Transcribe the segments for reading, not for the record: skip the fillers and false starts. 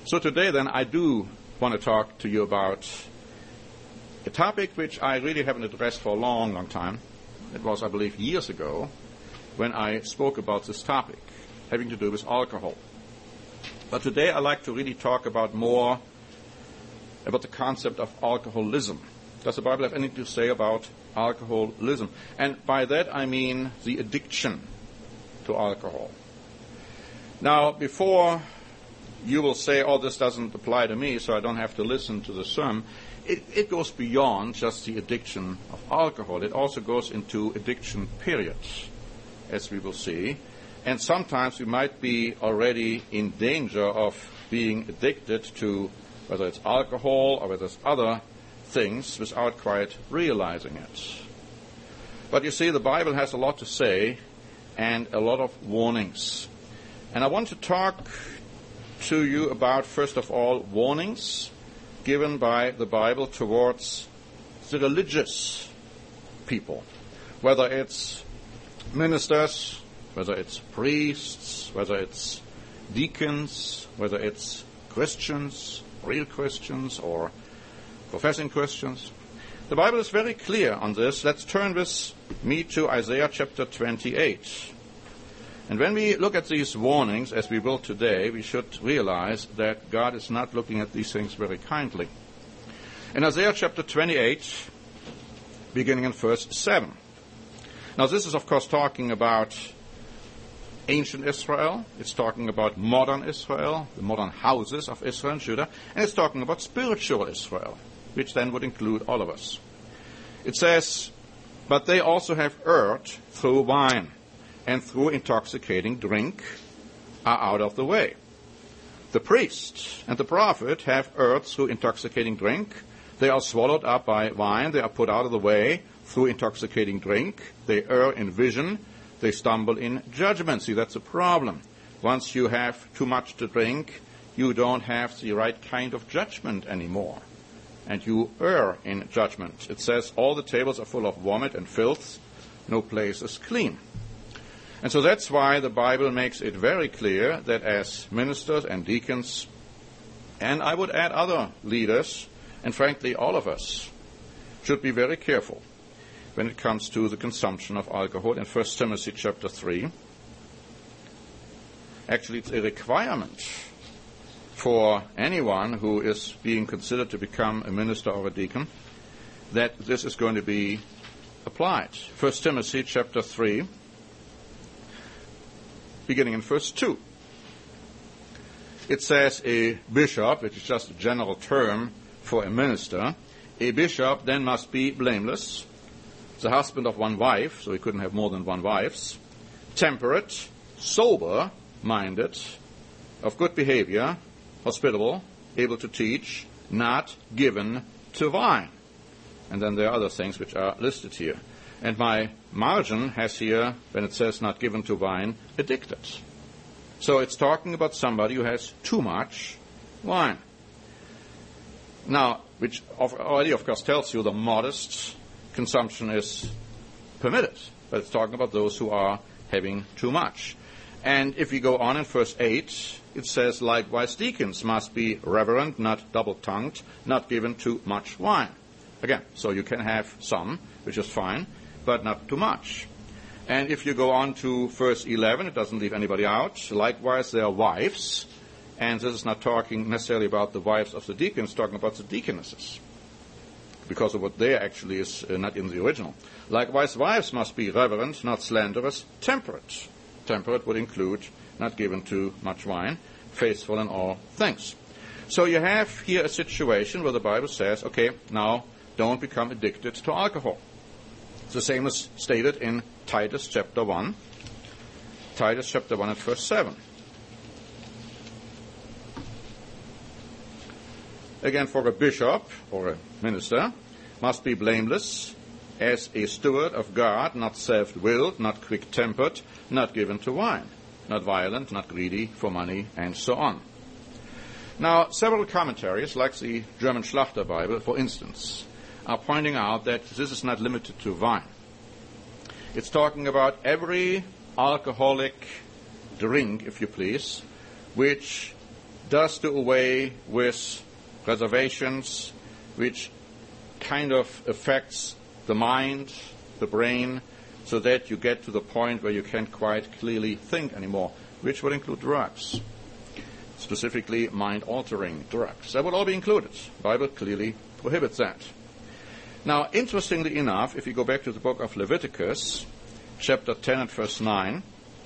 So today then I do want to talk to you about a topic which I really haven't addressed for a long, long time. It was, I believe, years ago when I spoke about this topic, having to do with alcohol. But today I'd like to really talk about more about the concept of alcoholism. Does the Bible have anything to say about alcoholism? And by that I mean the addiction to alcohol. Now, before you will say, oh, this doesn't apply to me, so I don't have to listen to the sermon, it goes beyond just the addiction of alcohol. It also goes into addiction periods, as we will see. And sometimes we might be already in danger of being addicted to whether it's alcohol or whether it's other things without quite realizing it. But you see, the Bible has a lot to say and a lot of warnings. And I want to talk to you about, first of all, warnings given by the Bible towards the religious people, whether it's ministers, whether it's priests, whether it's deacons, whether it's Christians, real Christians, or professing Christians. The Bible is very clear on this. Let's turn with me to Isaiah chapter 28. And when we look at these warnings, as we will today, we should realize that God is not looking at these things very kindly. In Isaiah chapter 28, beginning in verse 7. Now this is, of course, talking about ancient Israel. It's talking about modern Israel, the modern houses of Israel and Judah. And it's talking about spiritual Israel, which then would include all of us. It says, but they also have erred through wine, and through intoxicating drink are out of the way. The priest and the prophet have erred through intoxicating drink. They are swallowed up by wine. They are put out of the way through intoxicating drink. They err in vision. They stumble in judgment. See, that's a problem. Once you have too much to drink, you don't have the right kind of judgment anymore. And you err in judgment. It says, all the tables are full of vomit and filth. No place is clean. And so that's why the Bible makes it very clear that as ministers and deacons, and I would add other leaders, and frankly all of us, should be very careful when it comes to the consumption of alcohol. In 1 Timothy chapter 3, actually it's a requirement for anyone who is being considered to become a minister or a deacon that this is going to be applied. 1 Timothy chapter 3, beginning in verse 2. It says a bishop, which is just a general term for a minister, a bishop then must be blameless, the husband of one wife, so he couldn't have more than one wife, temperate, sober-minded, of good behavior, hospitable, able to teach, not given to wine. And then there are other things which are listed here. And my margin has here, when it says not given to wine, addicted. So it's talking about somebody who has too much wine. Now, which already, of course, tells you the modest consumption is permitted. But it's talking about those who are having too much. And if we go on in verse 8, it says, likewise deacons must be reverent, not double-tongued, not given to much wine. Again, so you can have some, which is fine, but not too much. And if you go on to verse 11, it doesn't leave anybody out. Likewise, their wives, and this is not talking necessarily about the wives of the deacons, it's talking about the deaconesses, because of what there actually is not in the original. Likewise, wives must be reverent, not slanderous, temperate. Temperate would include not given to much wine, faithful in all things. So you have here a situation where the Bible says, okay, now don't become addicted to alcohol. The same is stated in Titus chapter 1. Titus chapter 1 and verse 7. Again, for a bishop or a minister must be blameless as a steward of God, not self-willed, not quick-tempered, not given to wine, not violent, not greedy for money, and so on. Now, several commentaries, like the German Schlachter Bible, for instance, are pointing out that this is not limited to wine. It's talking about every alcoholic drink, if you please, which does do away with reservations, which kind of affects the mind, the brain, so that you get to the point where you can't quite clearly think anymore, which would include drugs, specifically mind-altering drugs. That would all be included. The Bible clearly prohibits that. Now, interestingly enough, if you go back to the book of Leviticus, chapter 10 and verse 9,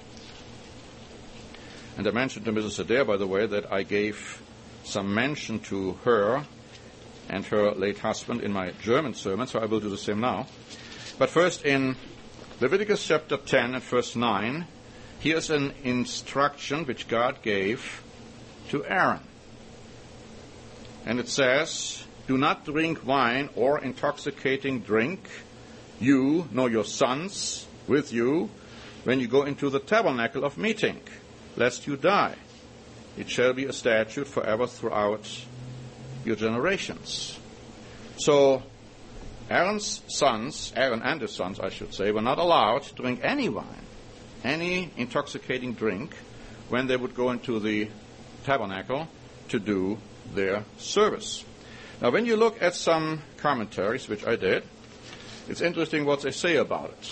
and I mentioned to Mrs. Adair, by the way, that I gave some mention to her and her late husband in my German sermon, so I will do the same now. But first, in Leviticus chapter 10 and verse 9, here's an instruction which God gave to Aaron. And it says, "Do not drink wine or intoxicating drink, you nor your sons with you, when you go into the tabernacle of meeting, lest you die. It shall be a statute forever throughout your generations." So Aaron's sons, Aaron and his sons, I should say, were not allowed to drink any wine, any intoxicating drink, when they would go into the tabernacle to do their service. Now, when you look at some commentaries, which I did, it's interesting what they say about it.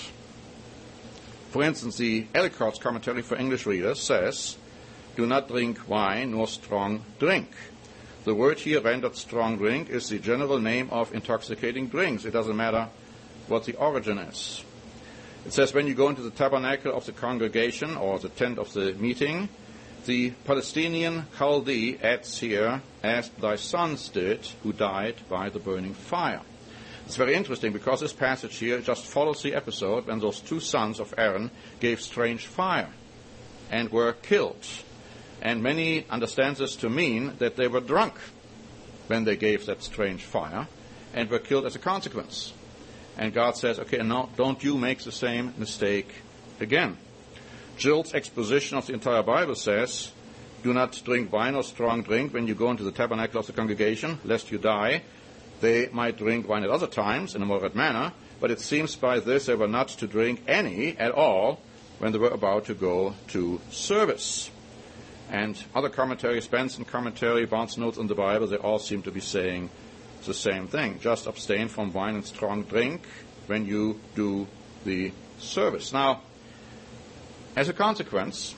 For instance, the Ellicott's commentary for English readers says, "Do not drink wine nor strong drink." The word here rendered strong drink is the general name of intoxicating drinks. It doesn't matter what the origin is. It says, when you go into the tabernacle of the congregation or the tent of the meeting, the Palestinian Chaldee adds here, "as thy sons did, who died by the burning fire." It's very interesting because this passage here just follows the episode when those two sons of Aaron gave strange fire and were killed. And many understand this to mean that they were drunk when they gave that strange fire and were killed as a consequence. And God says, okay, now don't you make the same mistake again. Gill's exposition of the entire Bible says, "Do not drink wine or strong drink when you go into the tabernacle of the congregation, lest you die." They might drink wine at other times in a moderate manner, but it seems by this they were not to drink any at all when they were about to go to service. And other commentaries, Benson commentary, Barnes' Notes on the Bible, they all seem to be saying the same thing. Just abstain from wine and strong drink when you do the service. Now, as a consequence,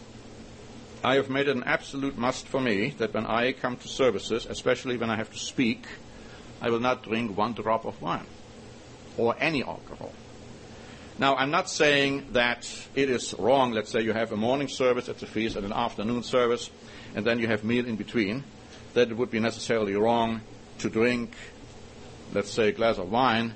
I have made it an absolute must for me that when I come to services, especially when I have to speak, I will not drink one drop of wine or any alcohol. Now, I'm not saying that it is wrong. Let's say you have a morning service at the feast and an afternoon service, and then you have meal in between, that it would be necessarily wrong to drink, let's say, a glass of wine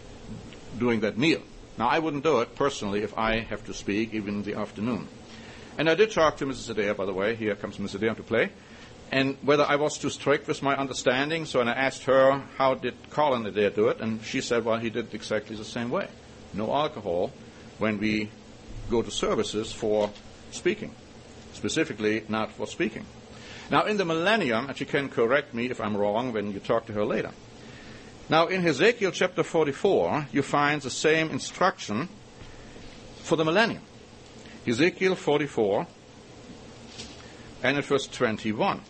during that meal. Now, I wouldn't do it personally if I have to speak even in the afternoon. And I did talk to Mrs. Adair, by the way. Here comes Mrs. Adair to play. And whether I was too strict with my understanding, so and I asked her, how did Colin Adair do it? And she said, well, he did it exactly the same way. No alcohol when we go to services for speaking, specifically not for speaking. Now, in the millennium, and she can correct me if I'm wrong when you talk to her later. Now, in Ezekiel chapter 44, you find the same instruction for the millennium. Ezekiel 44 and in verse 21.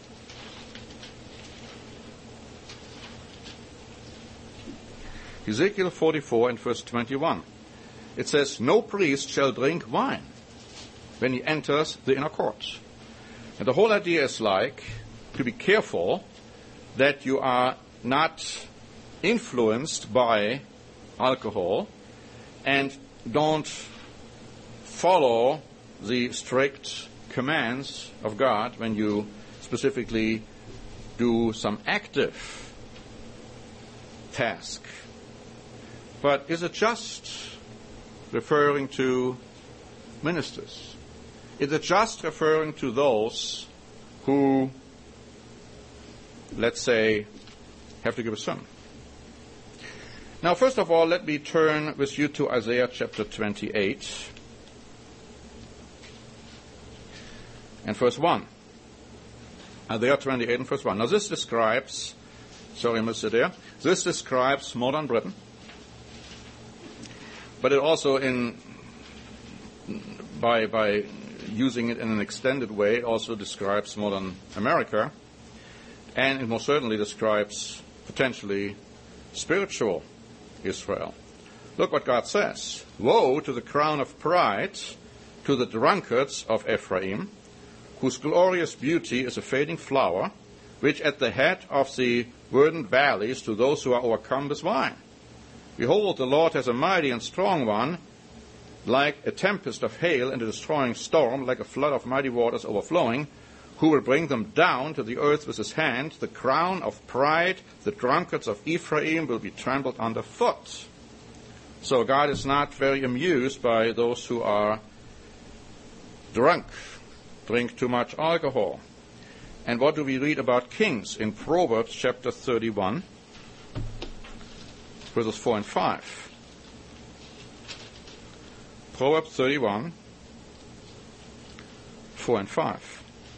Ezekiel 44 and verse 21. It says, "No priest shall drink wine when he enters the inner court." And the whole idea is like to be careful that you are not influenced by alcohol and don't follow the strict commands of God when you specifically do some active task. But is it just referring to ministers? Is it just referring to those who, let's say, have to give a sermon? Now, first of all, let me turn with you to Isaiah chapter 28 and verse 1. Isaiah 28 and verse 1. Now, this describes, this describes modern Britain. But it also, by using it in an extended way, it also describes modern America, and it most certainly describes potentially spiritual Israel. Look what God says. Woe to the crown of pride, to the drunkards of Ephraim, whose glorious beauty is a fading flower, which at the head of the verdant valleys to those who are overcome with wine. Behold, the Lord has a mighty and strong one, like a tempest of hail and a destroying storm, like a flood of mighty waters overflowing, who will bring them down to the earth with his hand. The crown of pride, the drunkards of Ephraim will be trampled underfoot. So God is not very amused by those who are drunk, drink too much alcohol. And what do we read about kings in Proverbs chapter 31, verses 4 and 5? Proverbs 31, 4 and 5.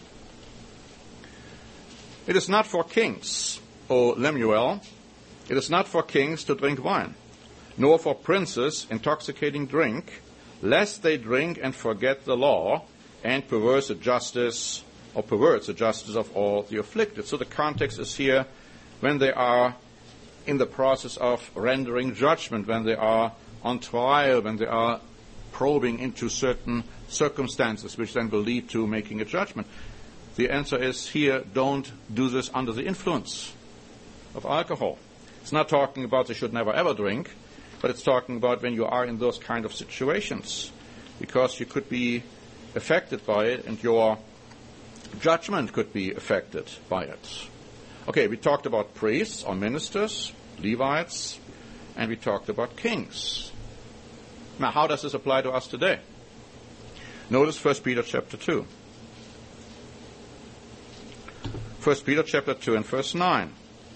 It is not for kings, O Lemuel, it is not for kings to drink wine, nor for princes intoxicating drink, lest they drink and forget the law, and pervert the justice of all the afflicted. So the context is here when they are in the process of rendering judgment, when they are on trial, when they are probing into certain circumstances which then will lead to making a judgment. The answer is here, don't do this under the influence of alcohol. It's not talking about they should never ever drink, but it's talking about when you are in those kind of situations, because you could be affected by it and your judgment could be affected by it. Okay, we talked about priests or ministers, Levites, and we talked about kings. Now, how does this apply to us today? Notice 1 Peter chapter 2. 1 Peter chapter 2 and verse 9.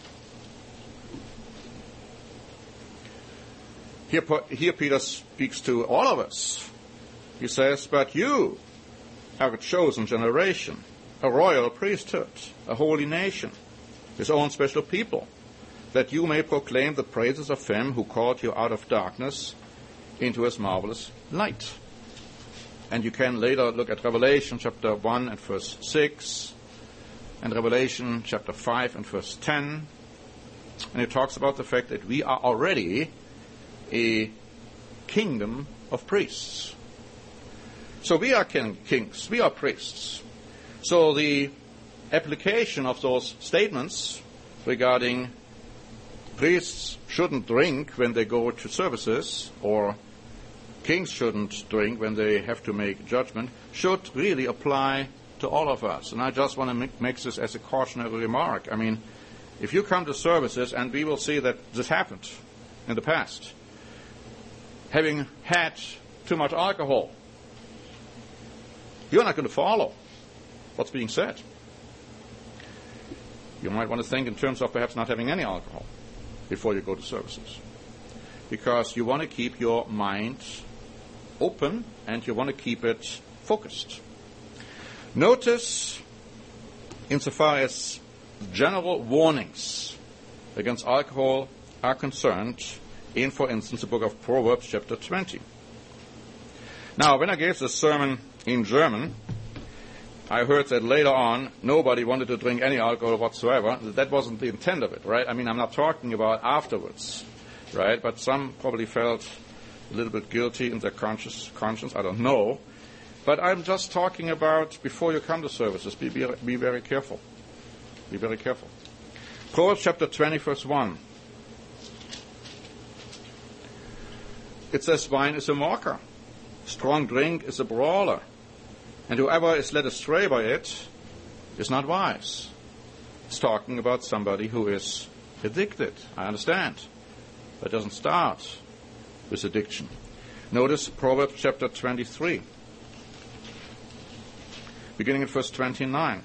Here Peter speaks to all of us. He says, but you are a chosen generation, a royal priesthood, a holy nation, his own special people, that you may proclaim the praises of him who called you out of darkness into his marvelous light. And you can later look at Revelation chapter 1 and verse 6, and Revelation chapter 5 and verse 10, and it talks about the fact that we are already a kingdom of priests. So we are kings, we are priests. So the application of those statements regarding priests shouldn't drink when they go to services, or kings shouldn't drink when they have to make judgment, should really apply to all of us. And I just want to make this as a cautionary remark. I mean, if you come to services, and we will see that this happened in the past, having had too much alcohol, you're not going to follow what's being said. You might want to think in terms of perhaps not having any alcohol before you go to services, because you want to keep your mind open and you want to keep it focused. Notice, insofar as general warnings against alcohol are concerned, in, for instance, the book of Proverbs, chapter 20. Now, when I gave this sermon in German, I heard that later on nobody wanted to drink any alcohol whatsoever. That wasn't the intent of it, right? I mean, I'm not talking about afterwards, right? But some probably felt a little bit guilty in their conscience, I don't know. But I'm just talking about before you come to services, be very careful. Be very careful. Proverbs chapter 20, verse 1. It says, wine is a mocker, strong drink is a brawler, and whoever is led astray by it is not wise. It's talking about somebody who is addicted. I understand. But it doesn't start with addiction. Notice Proverbs chapter 23, beginning at verse 29.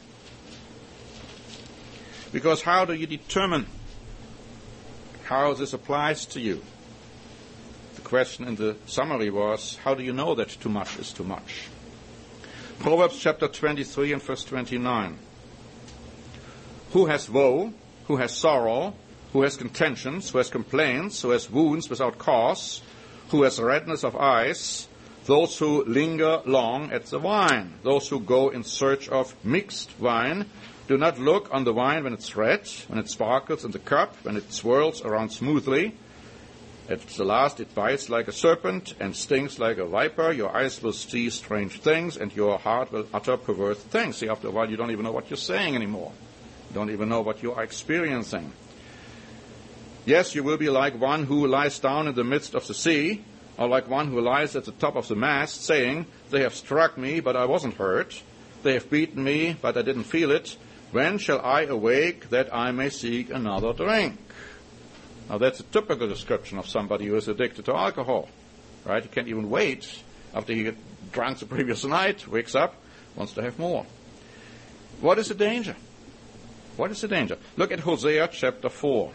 Because how do you determine how this applies to you? The question in the summary was, how do you know that too much is too much? Proverbs chapter 23 and verse 29. Who has woe, who has sorrow, who has contentions, who has complaints, who has wounds without cause, who has redness of eyes, those who linger long at the wine, those who go in search of mixed wine, do not look on the wine when it's red, when it sparkles in the cup, when it swirls around smoothly. At the last it bites like a serpent and stings like a viper. Your eyes will see strange things, and your heart will utter perverse things. See, after a while you don't even know what you're saying anymore. You don't even know what you are experiencing. Yes, you will be like one who lies down in the midst of the sea, or like one who lies at the top of the mast, saying, "They have struck me, but I wasn't hurt. They have beaten me, but I didn't feel it. When shall I awake that I may seek another drink?" Now that's a typical description of somebody who is addicted to alcohol, right? He can't even wait after he had drunk the previous night, wakes up, wants to have more. What is the danger? What is the danger? Look at Hosea chapter 4.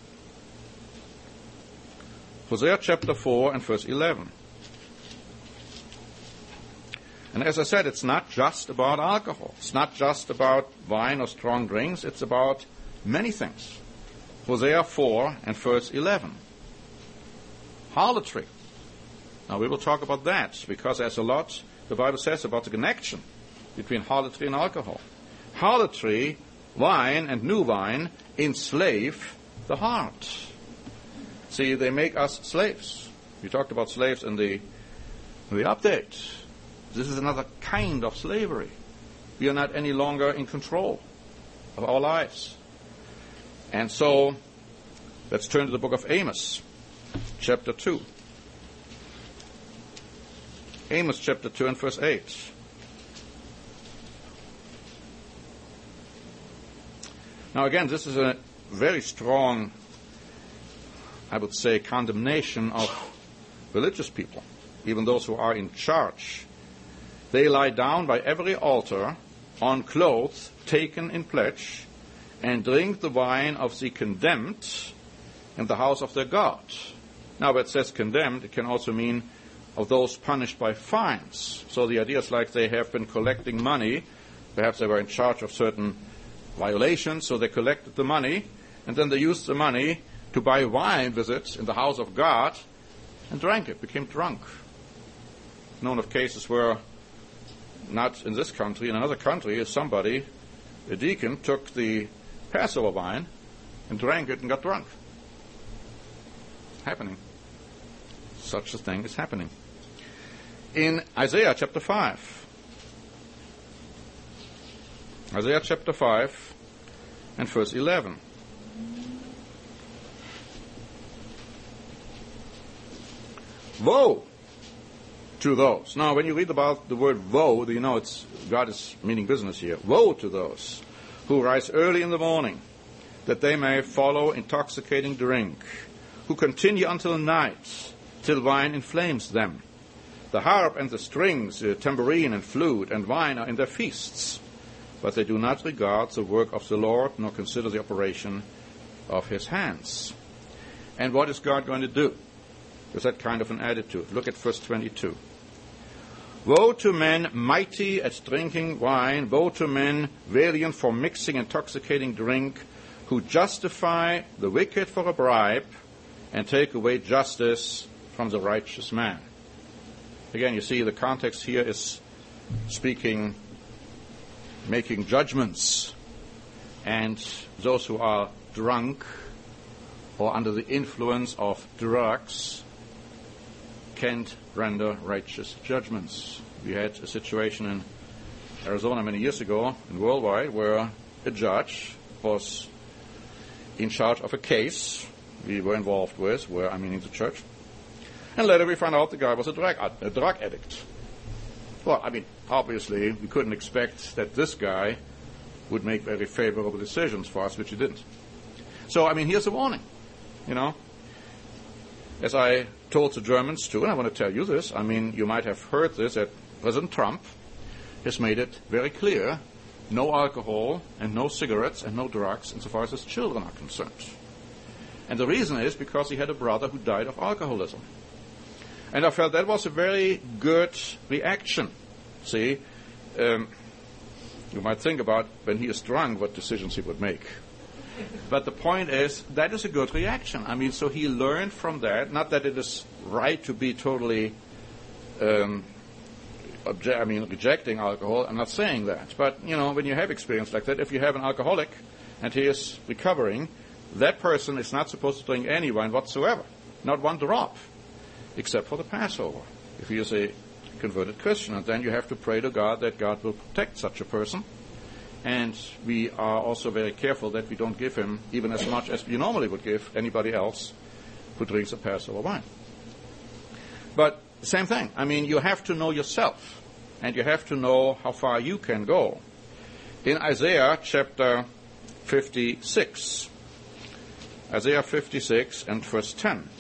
Hosea chapter 4 and verse 11. And as I said, it's not just about alcohol. It's not just about wine or strong drinks. It's about many things. Hosea 4 and verse 11. Harlotry. Now we will talk about that because there's a lot the Bible says about the connection between harlotry and alcohol. Harlotry, wine and new wine enslave the heart. See, they make us slaves. We talked about slaves in the update. This is another kind of slavery. We are not any longer in control of our lives. And so, let's turn to the book of Amos, chapter 2. Amos chapter 2 and verse 8. Now again, this is a very strong, I would say, condemnation of religious people, even those who are in charge. They lie down by every altar on clothes taken in pledge and drink the wine of the condemned in the house of their God. Now, where it says condemned, it can also mean of those punished by fines. So the idea is like they have been collecting money. Perhaps they were in charge of certain violations, so they collected the money, and then they used the money to buy wine with it in the house of God and drank it, became drunk. Known of cases where, not in this country, in another country, somebody, a deacon, took the Passover wine and drank it and got drunk. Happening. Such a thing is happening. In Isaiah chapter 5. Isaiah chapter 5 and verse 11. Woe to those. Now, when you read about the word woe, you know it's God is meaning business here. Woe to those who rise early in the morning, that they may follow intoxicating drink, who continue until night, till wine inflames them. The harp and the strings, the tambourine and flute and wine are in their feasts, but they do not regard the work of the Lord, nor consider the operation of his hands. And what is God going to do with that kind of an attitude? Look at verse 22. Woe to men mighty at drinking wine, woe to men valiant for mixing intoxicating drink, who justify the wicked for a bribe and take away justice from the righteous man. Again, you see the context here is speaking, making judgments, and those who are drunk or under the influence of drugs can't render righteous judgments. We had a situation in Arizona many years ago, and worldwide, where a judge was in charge of a case we were involved with, meaning the church, and later we found out the guy was a drug addict. Well, obviously we couldn't expect that this guy would make very favorable decisions for us, which he didn't. So, here's a warning, As I told the Germans too, and I want to tell you this, you might have heard this, that President Trump has made it very clear, no alcohol and no cigarettes and no drugs insofar as his children are concerned. And the reason is because he had a brother who died of alcoholism. And I felt that was a very good reaction. See, you might think about when he is drunk what decisions he would make. But the point is, that is a good reaction. So he learned from that, not that it is right to be totally rejecting alcohol. I'm not saying that. But, when you have experience like that, if you have an alcoholic and he is recovering, that person is not supposed to drink any wine whatsoever, not one drop, except for the Passover, if he is a converted Christian. And then you have to pray to God that God will protect such a person. And we are also very careful that we don't give him even as much as we normally would give anybody else who drinks a Passover wine. But same thing. You have to know yourself, and you have to know how far you can go. In Isaiah chapter 56, Isaiah 56 and verse 10.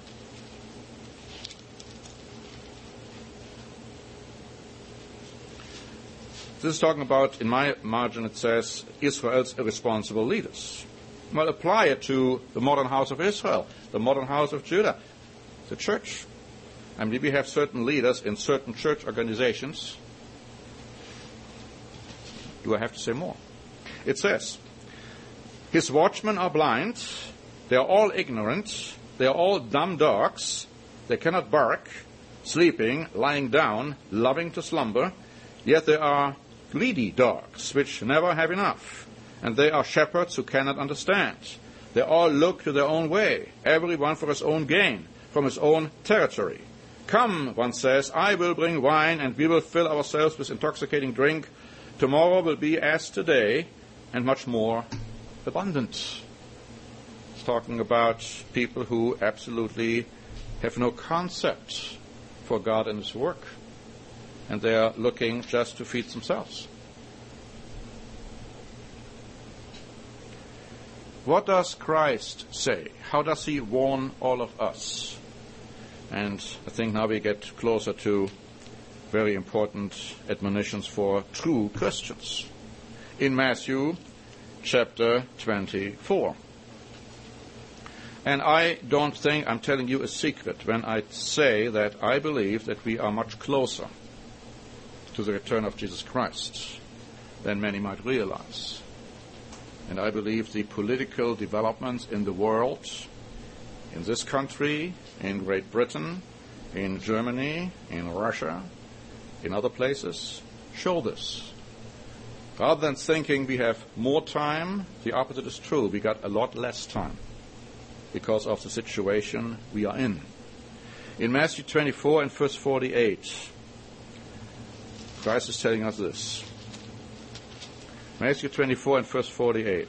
This is talking about, in my margin it says, Israel's irresponsible leaders. Well, apply it to the modern house of Israel, the modern house of Judah, the church. We have certain leaders in certain church organizations. Do I have to say more? It says, his watchmen are blind, they are all ignorant, they are all dumb dogs, they cannot bark, sleeping, lying down, loving to slumber, yet they are greedy dogs, which never have enough, and they are shepherds who cannot understand. They all look to their own way, every one for his own gain, from his own territory. Come, one says, I will bring wine, and we will fill ourselves with intoxicating drink. Tomorrow will be as today, and much more abundant. It's talking about people who absolutely have no concept for God and his work, and they are looking just to feed themselves. What does Christ say? How does he warn all of us? And I think now we get closer to very important admonitions for true Christians. In Matthew chapter 24. And I don't think I'm telling you a secret when I say that I believe that we are much closer to the return of Jesus Christ than many might realize. And I believe the political developments in the world, in this country, in Great Britain, in Germany, in Russia, in other places, show this. Rather than thinking we have more time, the opposite is true. We got a lot less time because of the situation we are in. In Matthew 24 and verse 48, Christ is telling us this. Matthew 24 and verse 48.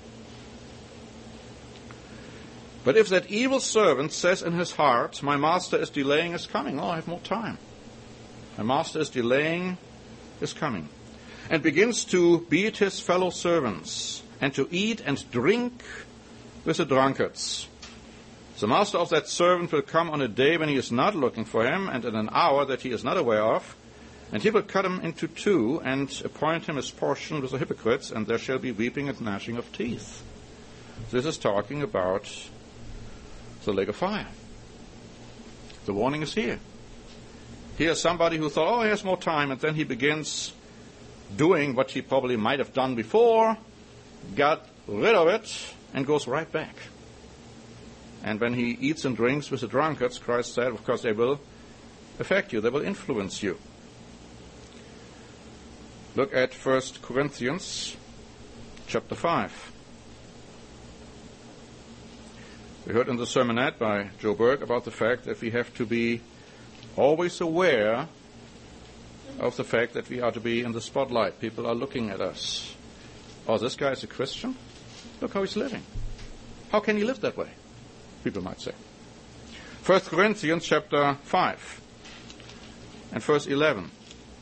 But if that evil servant says in his heart, my master is delaying his coming. I have more time. My master is delaying his coming. And begins to beat his fellow servants, and to eat and drink with the drunkards. The master of that servant will come on a day when he is not looking for him, and in an hour that he is not aware of, and he will cut him into two, and appoint him his portion with the hypocrites, and there shall be weeping and gnashing of teeth. This is talking about the lake of fire. The warning is here. Here's somebody who thought, he has more time, and then he begins doing what he probably might have done before, got rid of it, and goes right back. And when he eats and drinks with the drunkards, Christ said, of course, they will affect you, they will influence you. Look at 1 Corinthians chapter 5. We heard in the sermonette by Joe Berg about the fact that we have to be always aware of the fact that we are to be in the spotlight. People are looking at us. Oh, this guy is a Christian? Look how he's living. How can he live that way? People might say. 1 Corinthians chapter 5 and verse 11.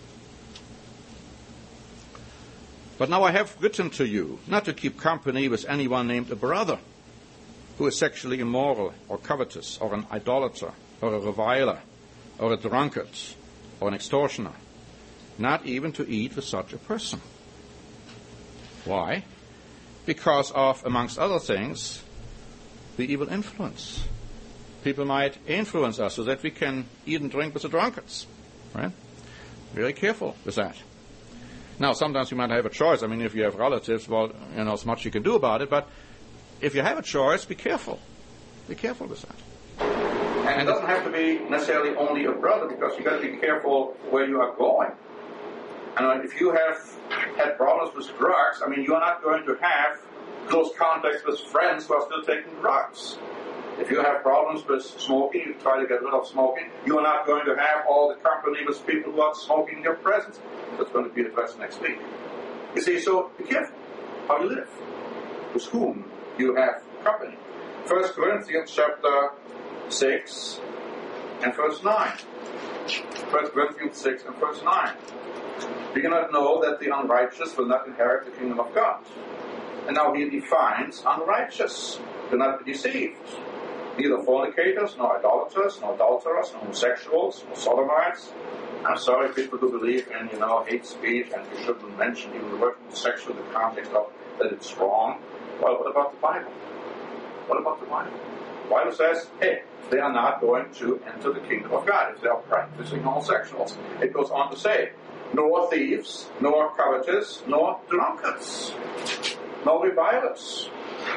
But now I have written to you not to keep company with anyone named a brother who is sexually immoral or covetous or an idolater or a reviler or a drunkard or an extortioner, not even to eat with such a person. Why? Because of, amongst other things, the evil influence. People might influence us so that we can eat and drink with the drunkards. Right? Very careful with that. Now, sometimes you might have a choice. If you have relatives, well, as much you can do about it. But if you have a choice, be careful. Be careful with that. And it doesn't have to be necessarily only a brother, because you've got to be careful where you are going. And if you have had problems with drugs, you are not going to have close contacts with friends who are still taking drugs. If you have problems with smoking, you try to get rid of smoking, you are not going to have all the company with people who are smoking in your presence. That's going to be addressed next week. You see, so be careful how you live, with whom you have company. 1 Corinthians chapter 6 and verse 9. 1 Corinthians 6 and verse 9. Do you not know that the unrighteous will not inherit the kingdom of God? And now he defines unrighteous. Do not be deceived. Neither fornicators, nor idolaters, nor adulterers, nor homosexuals, nor sodomites. I'm sorry, people who believe in, hate speech, and you shouldn't mention even the word homosexual in the context of that it's wrong. Well, what about the Bible? What about the Bible? The Bible says, hey, they are not going to enter the kingdom of God if they are practicing homosexuals. It goes on to say, nor thieves, nor covetous, nor drunkards, nor revilers,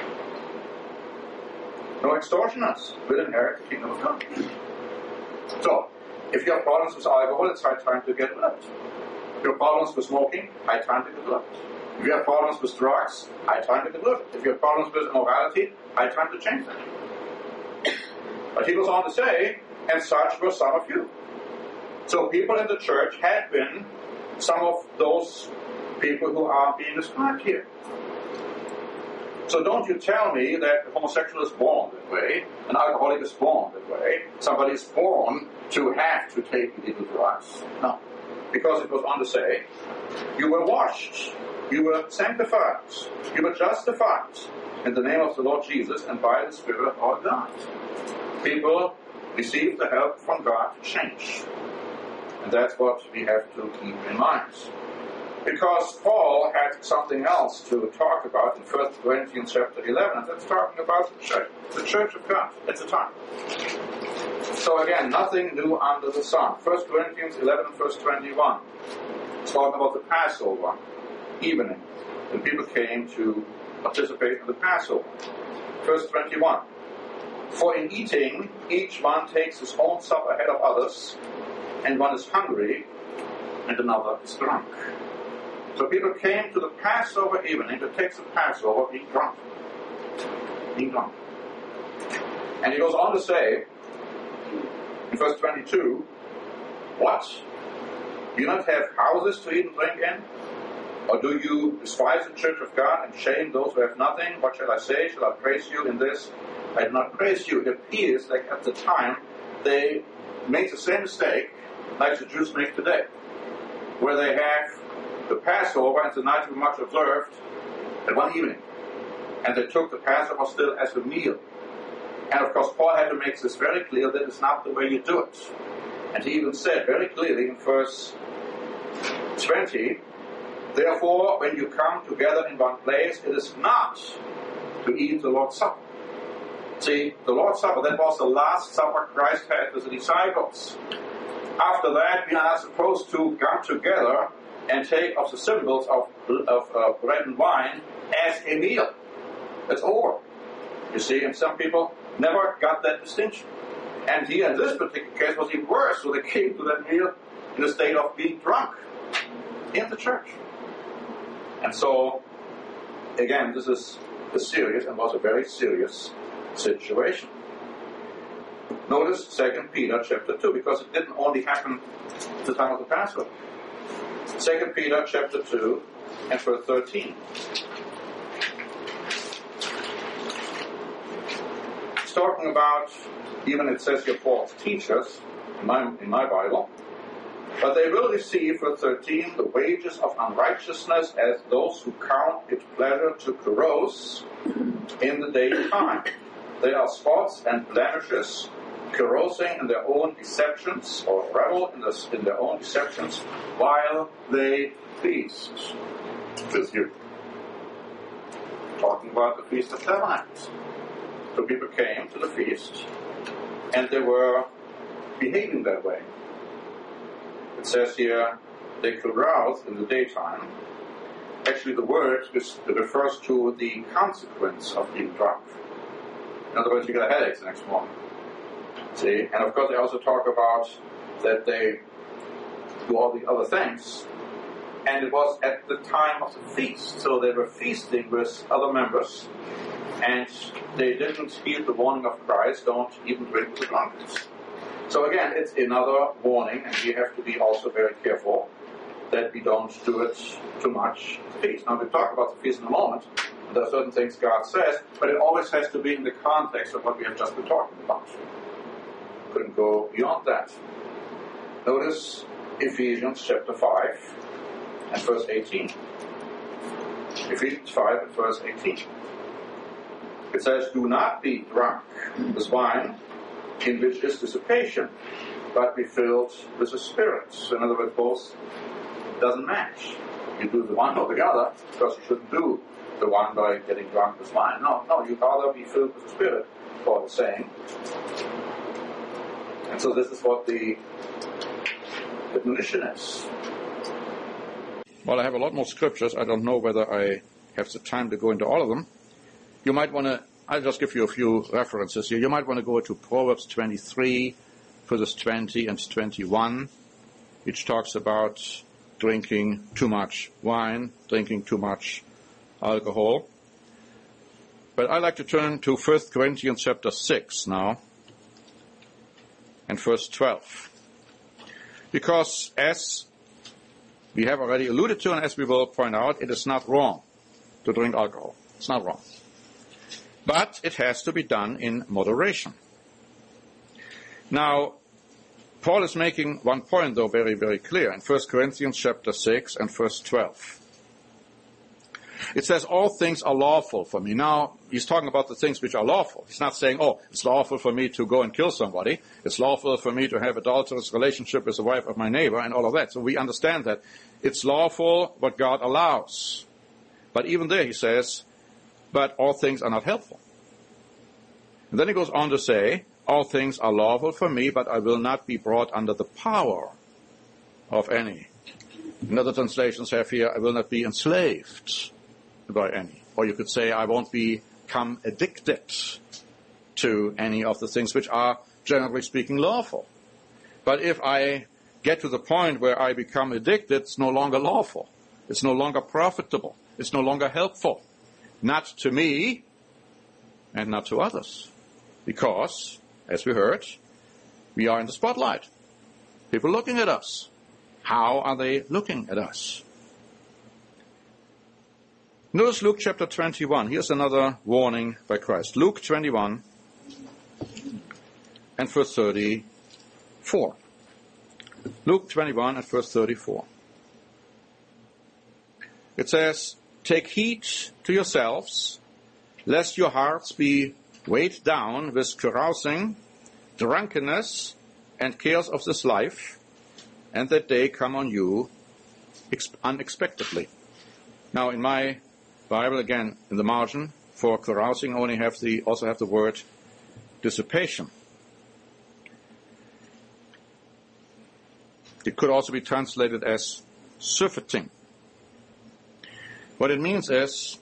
nor extortioners will inherit the kingdom of God. So, if you have problems with alcohol, it's high time to get rid of it. If you have problems with smoking, high time to get rid of it. If you have problems with drugs, high time to get rid of it. If you have problems with immorality, high time to change that. But he goes on to say, and such were some of you. So people in the church had been some of those people who are being described here. So don't you tell me that a homosexual is born that way, an alcoholic is born that way, somebody is born to have to take illegal drugs. No. Because it goes on to say, you were washed, you were sanctified, you were justified in the name of the Lord Jesus and by the Spirit of our God. People receive the help from God to change. And that's what we have to keep in mind. Because Paul had something else to talk about in 1 Corinthians chapter 11, and that's talking about the church of God at the time. So again, nothing new under the sun. 1 Corinthians 11 verse 21. It's talking about the Passover evening, when people came to participate in the Passover. Verse 21. For in eating, each one takes his own supper ahead of others, and one is hungry, and another is drunk. So people came to the Passover evening to take the Passover being drunk. Being drunk. And he goes on to say, in verse 22, what? Do you not have houses to eat and drink in? Or do you despise the church of God and shame those who have nothing? What shall I say? Shall I praise you in this? I do not praise you. It appears like at the time they made the same mistake like the Jews make today, where they have the Passover and the night to be much observed at one evening. And they took the Passover still as a meal. And of course Paul had to make this very clear that it's not the way you do it. And he even said very clearly in verse 20, therefore when you come together in one place, it is not to eat the Lord's Supper. See, the Lord's Supper, that was the last supper Christ had with the disciples. After that, we are not supposed to come together and take of the symbols of bread and wine as a meal. It's over. You see, and some people never got that distinction. And here in this particular case was even worse, so they came to that meal in a state of being drunk in the church. And so, again, this is a serious and was a very serious situation. Notice 2 Peter chapter 2, because it didn't only happen at the time of the Passover. 2 Peter chapter 2 and verse 13. It's talking about, even it says here, false teachers in my Bible, but they will receive, verse 13, the wages of unrighteousness as those who count it pleasure to carouse in the daytime. They are spots and blemishes, carousing in their own deceptions, or revel in their own deceptions, while they feast. This year, talking about the Feast of Tabernacles. So people came to the feast, and they were behaving that way. It says here, they carouse in the daytime. Actually, the word refers to the consequence of being drunk. In other words, you get a headache the next morning. See, and of course they also talk about that they do all the other things. And it was at the time of the feast, so they were feasting with other members, and they didn't heed the warning of Christ, don't even drink with the drunkards. So again, it's another warning, and we have to be also very careful that we don't do it too much at the feast. Now, we'll talk about the feast in a moment. There are certain things God says, but it always has to be in the context of what we have just been talking about. Couldn't go beyond that. Notice Ephesians chapter 5 and verse 18. Ephesians 5 and verse 18. It says, "Do not be drunk with wine, in which is dissipation, but be filled with the Spirit." So in other words, both doesn't match. You do the one or the other, because you shouldn't do the one by getting drunk with wine. No, you'd rather be filled with the Spirit, Paul is saying. And so this is what the admonition is. Well, I have a lot more scriptures. I don't know whether I have the time to go into all of them. You might want to, I'll just give you a few references here. You might want to go to Proverbs 23, verses 20 and 21, which talks about drinking too much wine, drinking too much alcohol. But I'd like to turn to 1 Corinthians chapter 6 now, and verse 12. Because as we have already alluded to, and as we will point out, it is not wrong to drink alcohol. It's not wrong. But it has to be done in moderation. Now, Paul is making one point, though, very, very clear in 1 Corinthians chapter 6 and verse 12. It says, "All things are lawful for me." Now, he's talking about the things which are lawful. He's not saying, it's lawful for me to go and kill somebody. It's lawful for me to have adulterous relationship with the wife of my neighbor and all of that. So we understand that. It's lawful what God allows. But even there he says, but all things are not helpful. And then he goes on to say, "All things are lawful for me, but I will not be brought under the power of any." Another translations have here, "I will not be enslaved by any." Or you could say, "I won't become addicted to any of the things which are, generally speaking, lawful." But if I get to the point where I become addicted, it's no longer lawful. It's no longer profitable. It's no longer helpful. Not to me and not to others. Because, as we heard, we are in the spotlight. People looking at us. How are they looking at us? Notice Luke chapter 21. Here's another warning by Christ. Luke 21 and verse 34. Luke 21 and verse 34. It says, "Take heed to yourselves, lest your hearts be weighed down with carousing, drunkenness, and cares of this life, and that day come on you unexpectedly." Now, in my Bible, again, in the margin, for carousing, also have the word dissipation. It could also be translated as surfeiting. What it means is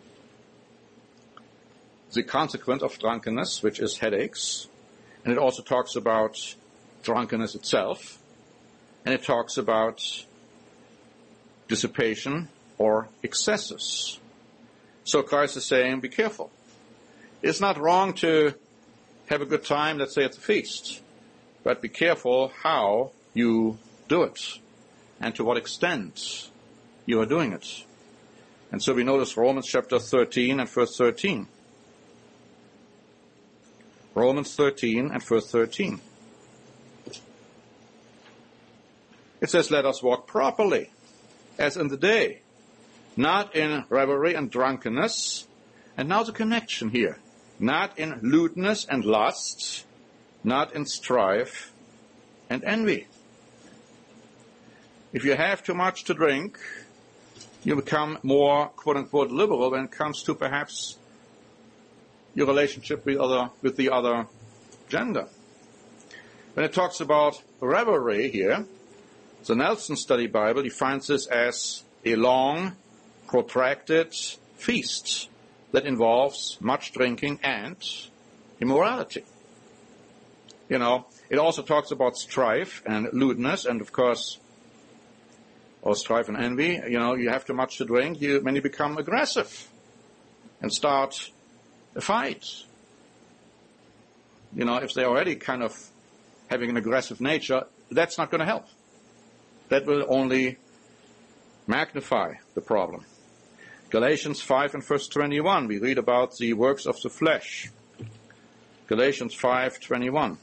the consequence of drunkenness, which is headaches, and it also talks about drunkenness itself, and it talks about dissipation or excesses. So Christ is saying, be careful. It's not wrong to have a good time, let's say at the feast, but be careful how you do it and to what extent you are doing it. And so we notice Romans chapter 13 and verse 13. Romans 13 and verse 13. It says, "Let us walk properly, as in the day, not in revelry and drunkenness." And now the connection here. "Not in lewdness and lust, not in strife and envy." If you have too much to drink, you become more, quote-unquote, liberal when it comes to perhaps your relationship with the other gender. When it talks about revelry here, the Nelson Study Bible defines this as a long, protracted feast that involves much drinking and immorality. It also talks about strife and lewdness, and of course, or strife and envy. You have too much to drink, when you become aggressive and start a fight. If they're already kind of having an aggressive nature, that's not going to help. That will only magnify the problem. Galatians 5 and verse 21, we read about the works of the flesh. Galatians 5:21.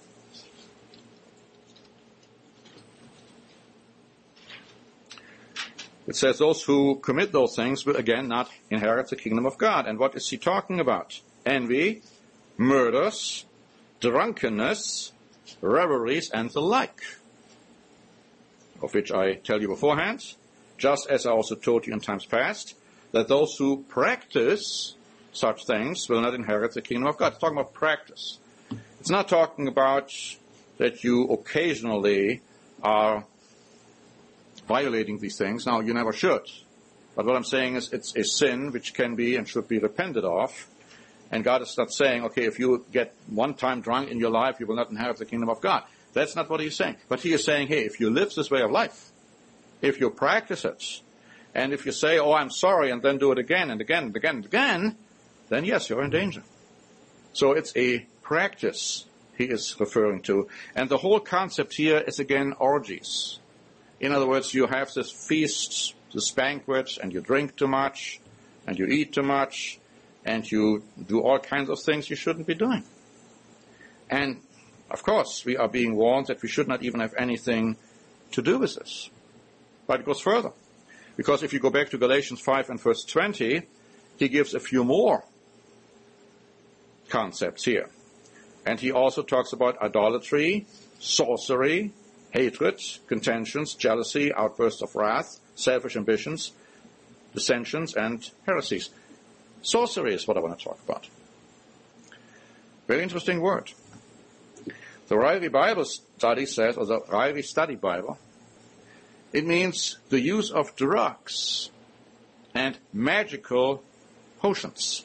It says those who commit those things will again not inherit the kingdom of God. And what is he talking about? Envy, murders, drunkenness, revelries, and the like, of which I tell you beforehand, just as I also told you in times past, that those who practice such things will not inherit the kingdom of God. It's talking about practice. It's not talking about that you occasionally are violating these things. Now, you never should. But what I'm saying is it's a sin which can be and should be repented of. And God is not saying, okay, if you get one time drunk in your life, you will not inherit the kingdom of God. That's not what he's saying. But he is saying, hey, if you live this way of life, if you practice it, and if you say, oh, I'm sorry, and then do it again and again and again and again, then yes, you're in danger. So it's a practice he is referring to. And the whole concept here is, again, orgies. In other words, you have this feast, this banquet, and you drink too much, and you eat too much, and you do all kinds of things you shouldn't be doing. And, of course, we are being warned that we should not even have anything to do with this. But it goes further. Because if you go back to Galatians 5 and verse 20, he gives a few more concepts here. And he also talks about idolatry, sorcery, hatred, contentions, jealousy, outbursts of wrath, selfish ambitions, dissensions, and heresies. Sorcery is what I want to talk about. Very interesting word. The Ryrie Bible Study says, or the Ryrie Study Bible, it means the use of drugs and magical potions.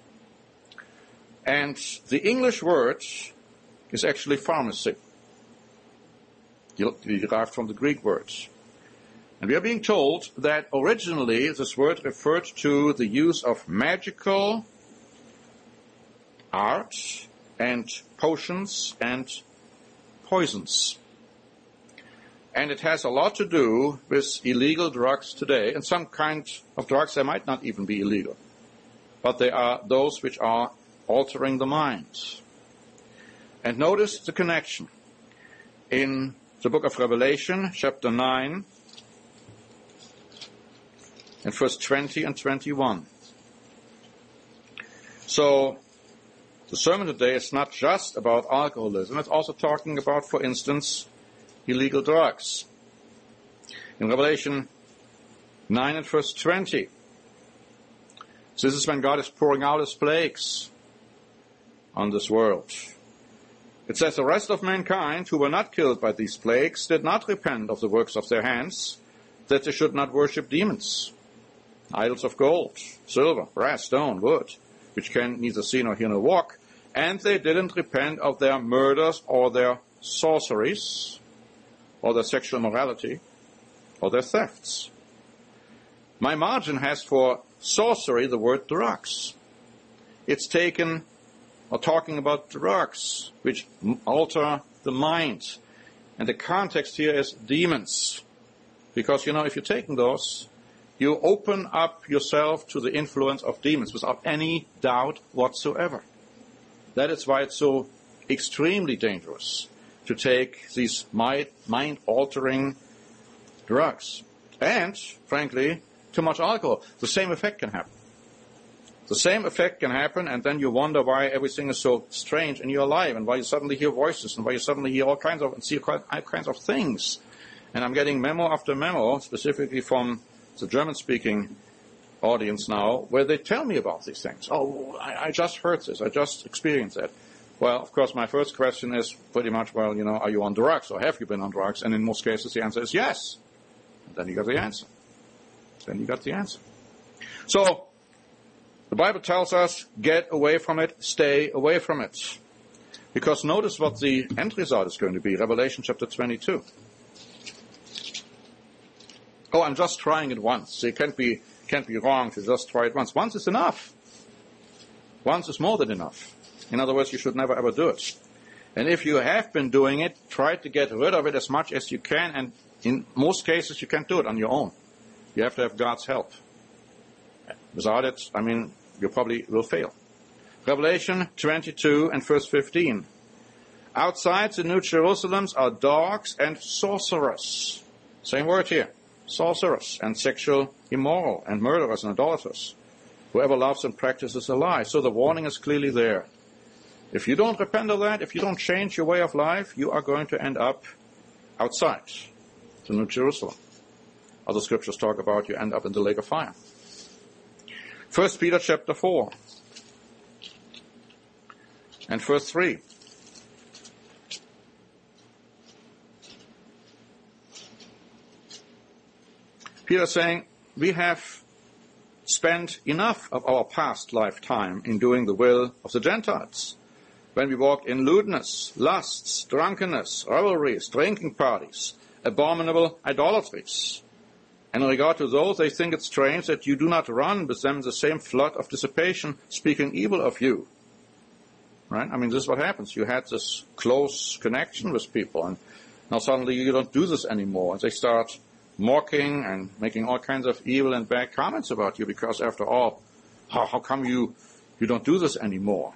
And the English word is actually pharmacy, derived from the Greek words. And we are being told that originally this word referred to the use of magical art and potions and poisons. And it has a lot to do with illegal drugs today. And some kind of drugs, they might not even be illegal. But they are those which are altering the mind. And notice the connection. In the book of Revelation, chapter 9, and verse 20 and 21. So, the sermon today is not just about alcoholism. It's also talking about, for instance, illegal drugs. In Revelation 9 and verse 20, this is when God is pouring out his plagues on this world. It says, the rest of mankind who were not killed by these plagues did not repent of the works of their hands, that they should not worship demons, idols of gold, silver, brass, stone, wood, which can neither see nor hear nor walk, and they didn't repent of their murders or their sorceries, or their sexual immorality, or their thefts. My margin has for sorcery the word drugs. It's taken, or talking about drugs, which alter the mind. And the context here is demons. Because, if you're taking those, you open up yourself to the influence of demons without any doubt whatsoever. That is why it's so extremely dangerous to take these mind-altering drugs. And, frankly, too much alcohol. The same effect can happen. The same effect can happen, and then you wonder why everything is so strange in your life, and why you suddenly hear voices, and why you suddenly hear all kinds of, and see all kinds of things. And I'm getting memo after memo, specifically from the German-speaking audience now, where they tell me about these things. Oh, I just heard this. I just experienced that. Well, of course, my first question is pretty much, well, are you on drugs, or have you been on drugs? And in most cases, the answer is yes. And then you got the answer. So, the Bible tells us, get away from it, stay away from it. Because notice what the end result is going to be, Revelation chapter 22. Oh, I'm just trying it once. So it can't be wrong to just try it once. Once is enough. Once is more than enough. In other words, you should never ever do it. And if you have been doing it, try to get rid of it as much as you can, and in most cases you can't do it on your own. You have to have God's help. Without it, you probably will fail. Revelation 22 and verse 15. Outside the New Jerusalem are dogs and sorcerers. Same word here. Sorcerers and sexual immoral and murderers and idolaters. Whoever loves and practices a lie. So the warning is clearly there. If you don't repent of that, if you don't change your way of life, you are going to end up outside the New Jerusalem. Other scriptures talk about you end up in the lake of fire. 1 Peter chapter 4 and verse 3. Peter is saying, we have spent enough of our past lifetime in doing the will of the Gentiles. When we walked in lewdness, lusts, drunkenness, revelries, drinking parties, abominable idolatries. And in regard to those, they think it strange that you do not run with them the same flood of dissipation, speaking evil of you. Right? This is what happens. You had this close connection with people, and now suddenly you don't do this anymore. And they start mocking and making all kinds of evil and bad comments about you, because after all, how come you don't do this anymore?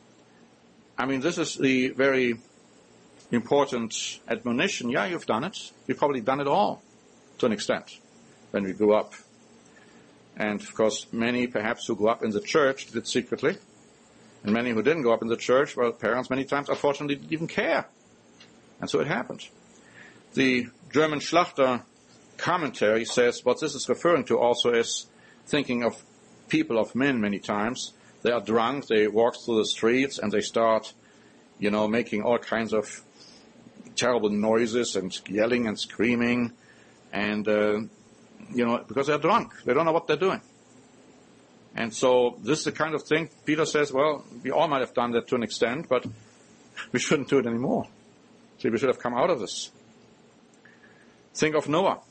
This is the very important admonition. Yeah, you've done it. You've probably done it all to an extent when we grew up. And of course, many perhaps who grew up in the church did it secretly. And many who didn't grow up in the church, well, parents many times unfortunately didn't even care. And so it happened. The German Schlachter commentary says what this is referring to also is thinking of people, of men many times. They are drunk, they walk through the streets, and they start, making all kinds of terrible noises and yelling and screaming, and, because they're drunk. They don't know what they're doing. And so this is the kind of thing Peter says, well, we all might have done that to an extent, but we shouldn't do it anymore. See, we should have come out of this. Think of Noah.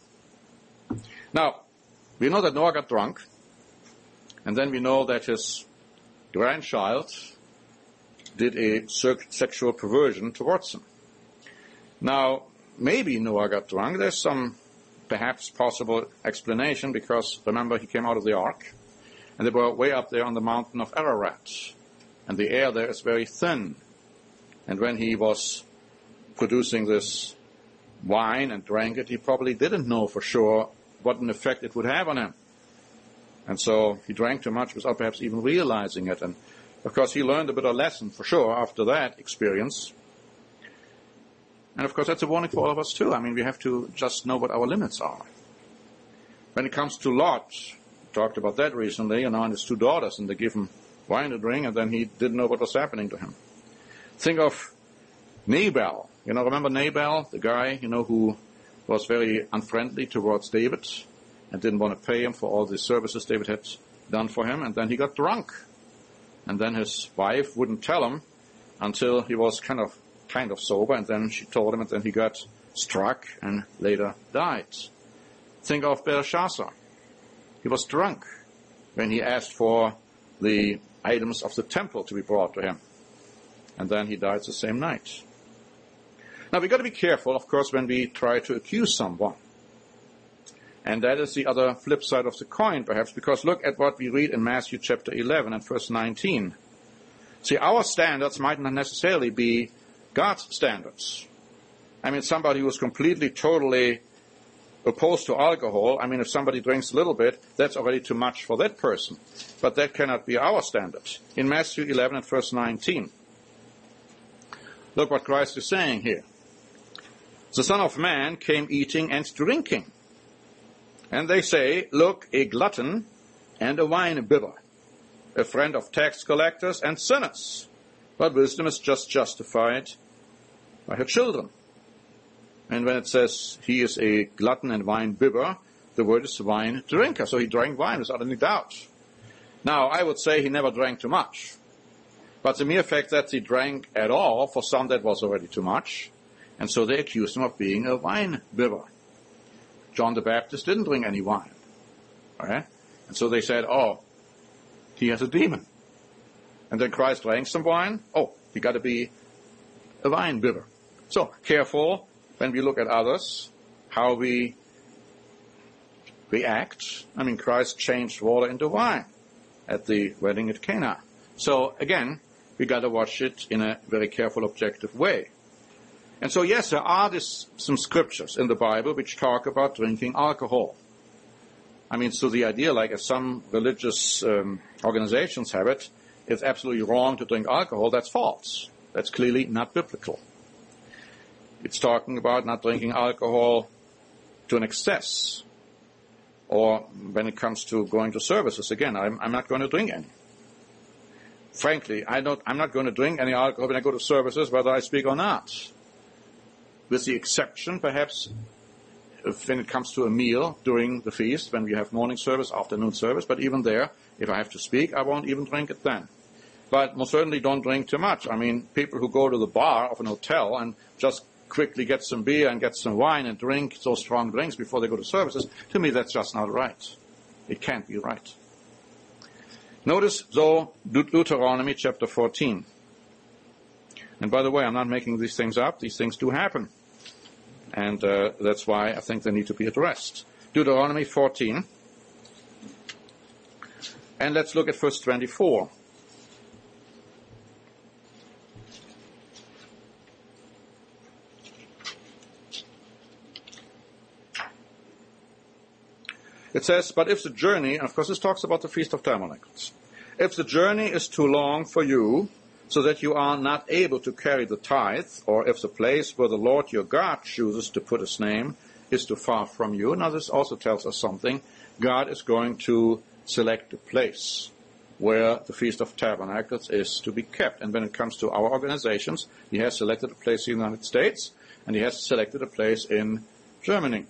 Now, we know that Noah got drunk, and then we know that his grandchild did a sexual perversion towards him. Now, maybe Noah got drunk. There's some perhaps possible explanation, because remember, he came out of the ark, and they were way up there on the mountain of Ararat, and the air there is very thin. And when he was producing this wine and drank it, he probably didn't know for sure what an effect it would have on him. And so he drank too much without perhaps even realizing it. And of course he learned a bit of lesson for sure after that experience. And of course that's a warning for all of us too. We have to just know what our limits are. When it comes to Lot, we talked about that recently, and his two daughters, and they give him wine to drink, and then he didn't know what was happening to him. Think of Nabal. Remember Nabal, the guy, who was very unfriendly towards David and didn't want to pay him for all the services David had done for him, and then he got drunk. And then his wife wouldn't tell him until he was kind of sober, and then she told him, and then he got struck and later died. Think of Belshazzar. He was drunk when he asked for the items of the temple to be brought to him. And then he died the same night. Now, we've got to be careful, of course, when we try to accuse someone. And that is the other flip side of the coin, perhaps, because look at what we read in Matthew chapter 11 and verse 19. See, our standards might not necessarily be God's standards. Somebody who is completely, totally opposed to alcohol, if somebody drinks a little bit, that's already too much for that person. But that cannot be our standard. In Matthew 11 and verse 19, look what Christ is saying here. The Son of Man came eating and drinking. And they say, look, a glutton and a wine bibber, a friend of tax collectors and sinners. But wisdom is just justified by her children. And when it says he is a glutton and wine bibber, the word is wine drinker. So he drank wine without any doubt. Now, I would say he never drank too much. But the mere fact that he drank at all, for some that was already too much, and so they accused him of being a wine bibber. John the Baptist didn't drink any wine. All right? And so they said, oh, he has a demon. And then Christ drank some wine. Oh, he got to be a wine bibber. So careful when we look at others, how we act. I mean, Christ changed water into wine at the wedding at Cana. So again, we got to watch it in a very careful, objective way. And so, yes, there are some scriptures in the Bible which talk about drinking alcohol. I mean, so the idea, like if some religious organizations have it, it's absolutely wrong to drink alcohol. That's false. That's clearly not biblical. It's talking about not drinking alcohol to an excess. Or when it comes to going to services, again, I'm not going to drink any. Frankly, I'm not going to drink any alcohol when I go to services, whether I speak or not. With the exception, perhaps, when it comes to a meal during the feast, when we have morning service, afternoon service. But even there, if I have to speak, I won't even drink it then. But most certainly don't drink too much. I mean, people who go to the bar of an hotel and just quickly get some beer and get some wine and drink those strong drinks before they go to services, to me that's just not right. It can't be right. Notice, though, Deuteronomy chapter 14. And by the way, I'm not making these things up. These things do happen. And that's why I think they need to be addressed. Deuteronomy 14. And let's look at verse 24. It says, but if the journey, and of course this talks about the Feast of Tabernacles, if the journey is too long for you, so that you are not able to carry the tithe, or if the place where the Lord your God chooses to put his name is too far from you. Now this also tells us something. God is going to select a place where the Feast of Tabernacles is to be kept. And when it comes to our organizations, he has selected a place in the United States, and he has selected a place in Germany.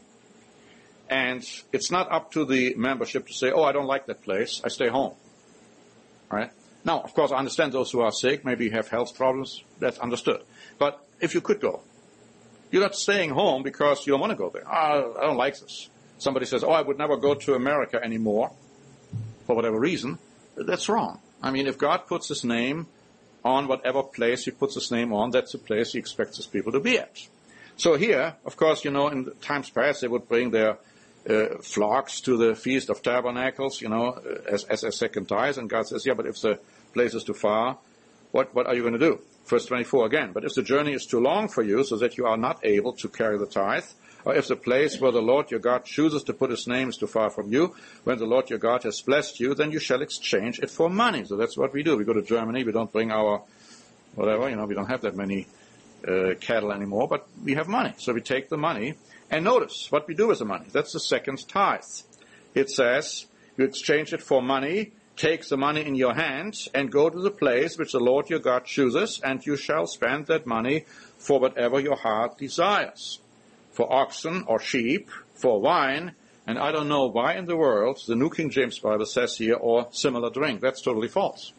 And it's not up to the membership to say, oh, I don't like that place, I stay home. All right? Now, of course, I understand those who are sick, maybe have health problems, that's understood. But if you could go, you're not staying home because you don't want to go there. I don't like this. Somebody says, oh, I would never go to America anymore, for whatever reason. That's wrong. I mean, if God puts his name on whatever place he puts his name on, that's the place he expects his people to be at. So here, of course, you know, in times past, they would bring their flocks to the Feast of Tabernacles, you know, as a second tithe. And God says, yeah, but if the place is too far, what are you going to do? Verse 24 again. But if the journey is too long for you, so that you are not able to carry the tithe, or if the place where the Lord your God chooses to put his name is too far from you, when the Lord your God has blessed you, then you shall exchange it for money. So that's what we do. We go to Germany, we don't bring our whatever, you know, we don't have that many cattle anymore, but we have money. So we take the money. And notice what we do with the money. That's the second tithe. It says, you exchange it for money, take the money in your hand, and go to the place which the Lord your God chooses, and you shall spend that money for whatever your heart desires. For oxen or sheep, for wine, and I don't know why in the world the New King James Bible says here, or similar drink. That's totally false.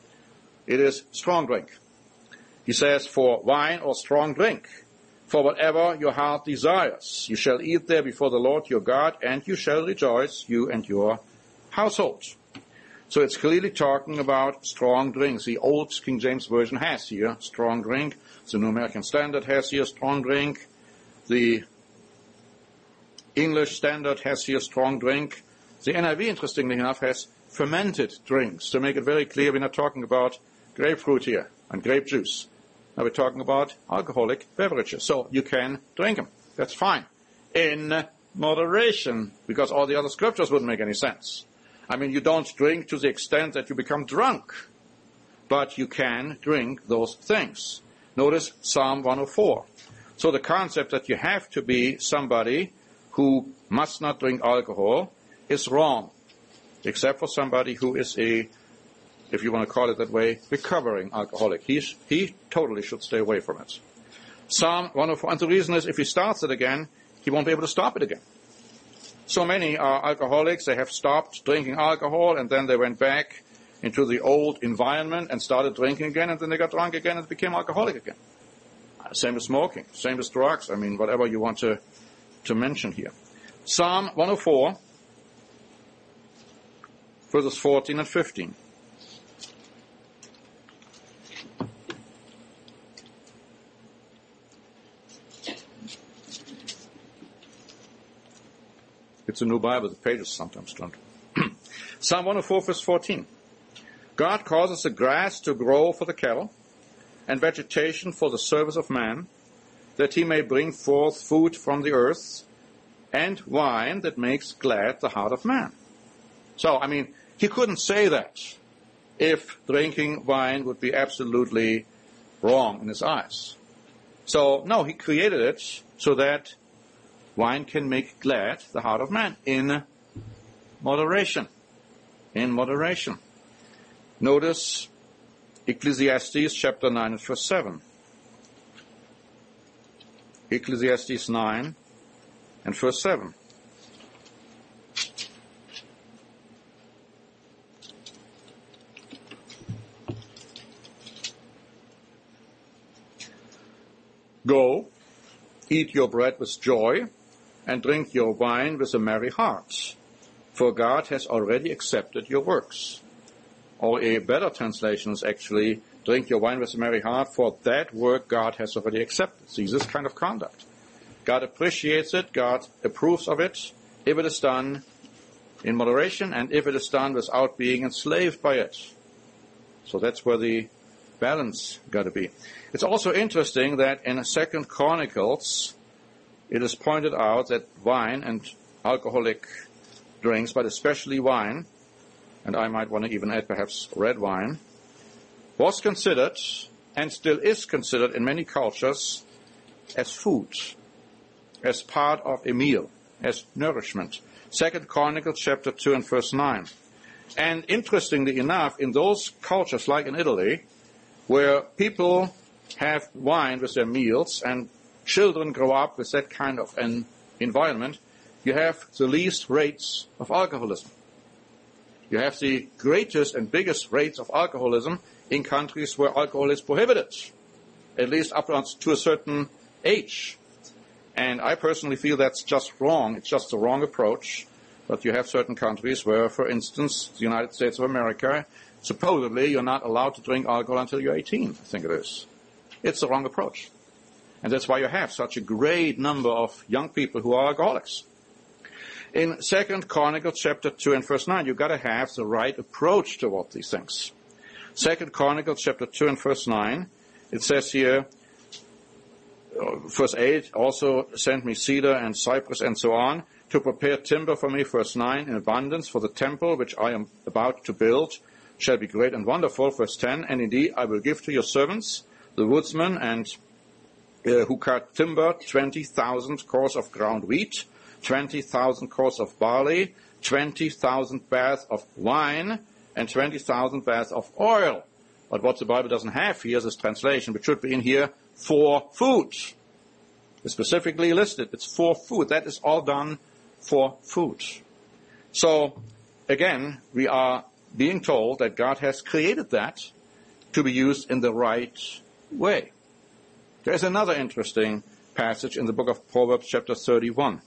It is strong drink. He says, for wine or strong drink. For whatever your heart desires, you shall eat there before the Lord your God, and you shall rejoice, you and your household. So it's clearly talking about strong drinks. The old King James Version has here strong drink. The New American Standard has here strong drink. The English Standard has here strong drink. The NIV, interestingly enough, has fermented drinks. To make it very clear, we're not talking about grapefruit here and grape juice. Now we're talking about alcoholic beverages. So you can drink them. That's fine. In moderation, because all the other scriptures wouldn't make any sense. I mean, you don't drink to the extent that you become drunk. But you can drink those things. Notice Psalm 104. So the concept that you have to be somebody who must not drink alcohol is wrong. Except for somebody who is a, if you want to call it that way, recovering alcoholic. He totally should stay away from it. Psalm 104, and the reason is if he starts it again, he won't be able to stop it again. So many are alcoholics, they have stopped drinking alcohol, and then they went back into the old environment and started drinking again, and then they got drunk again and became alcoholic again. Same with smoking, same with drugs. I mean, whatever you want to mention here. Psalm 104, verses 14 and 15. It's a new Bible, the pages sometimes don't. Psalm 104, verse 14. God causes the grass to grow for the cattle, and vegetation for the service of man, that he may bring forth food from the earth, and wine that makes glad the heart of man. So, I mean, he couldn't say that if drinking wine would be absolutely wrong in his eyes. So, no, he created it so that wine can make glad the heart of man in moderation. In moderation. Notice Ecclesiastes chapter 9 and verse 7. Ecclesiastes 9 and verse 7. Go, eat your bread with joy, and drink your wine with a merry heart, for God has already accepted your works. Or a better translation is actually, drink your wine with a merry heart, for that work God has already accepted. See, this kind of conduct. God appreciates it, God approves of it, if it is done in moderation, and if it is done without being enslaved by it. So that's where the balance got to be. It's also interesting that in 2 Chronicles, it is pointed out that wine and alcoholic drinks, but especially wine, and I might want to even add perhaps red wine, was considered, and still is considered in many cultures, as food, as part of a meal, as nourishment. 2 Chronicles chapter 2 and verse 9. And interestingly enough, in those cultures, like in Italy, where people have wine with their meals and children grow up with that kind of an environment, you have the least rates of alcoholism. You have the greatest and biggest rates of alcoholism in countries where alcohol is prohibited, at least up to a certain age. And I personally feel that's just wrong. It's just the wrong approach. But you have certain countries where, for instance, the United States of America, supposedly you're not allowed to drink alcohol until you're 18, I think it is. It's the wrong approach. And that's why you have such a great number of young people who are alcoholics. In 2 Chronicles chapter 2 and verse 9, you've got to have the right approach toward these things. 2 Chronicles chapter 2 and verse 9, it says here, verse 8, also send me cedar and cypress and so on, to prepare timber for me, verse 9, in abundance, for the temple which I am about to build shall be great and wonderful, verse 10, and indeed I will give to your servants, the woodsmen and who cut timber, 20,000 cores of ground wheat, 20,000 cores of barley, 20,000 baths of wine, and 20,000 baths of oil. But what the Bible doesn't have here is this translation, which should be in here, for food. It's specifically listed. It's for food. That is all done for food. So, again, we are being told that God has created that to be used in the right way. There's another interesting passage in the book of Proverbs, chapter 31.